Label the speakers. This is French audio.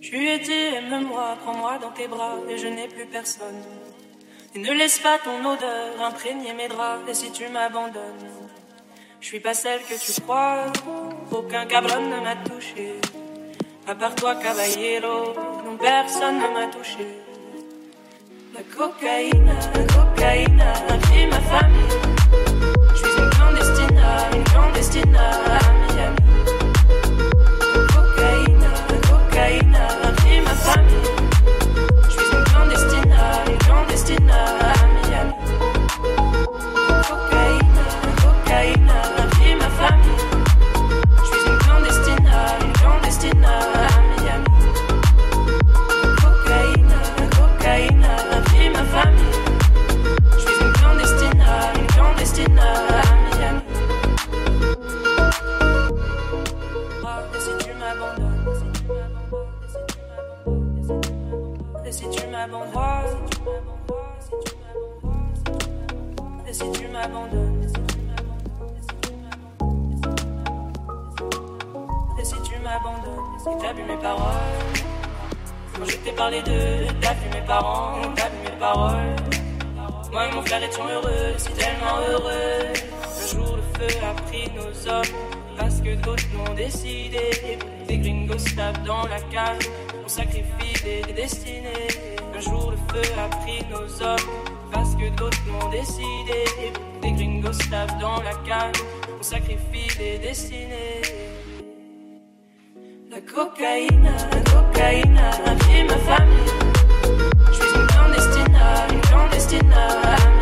Speaker 1: Je lui ai dit, aime-moi, prends-moi dans tes bras, et je n'ai plus personne. Et ne laisse pas ton odeur imprégner mes draps, et si tu m'abandonnes, je suis pas celle que tu crois, aucun cabron ne m'a touché. À part toi, caballero, non personne ne m'a touché. La cocaïne a pris ma famille. Je suis une clandestine à Miami. La cocaïne a pris ma famille. Je suis une clandestine à Miami. Cocaïne a pris ma famille. Je suis une clandestine à Miami. Cocaïne a pris ma famille. Je suis une clandestine à Miami. Et si tu m'abandonnes, et si tu m'abandonnes, et si tu m'abandonnes, et si tu m'abandonnes, et t'as vu mes paroles. Quand je t'ai parlé d'eux, t'as vu mes parents, t'as vu mes paroles. Moi et mon frère étions heureux, si tellement heureux. Un jour le feu a pris nos hommes, parce que d'autres l'ont décidé. Des gringos tapent dans la cage, on sacrifie des destinées. Un jour le feu a pris nos hommes, parce que d'autres l'ont décidé. Des gringos tapent dans la cage, on sacrifie des destinées. La cocaïne a pris ma famille. Je suis une clandestine à Miami.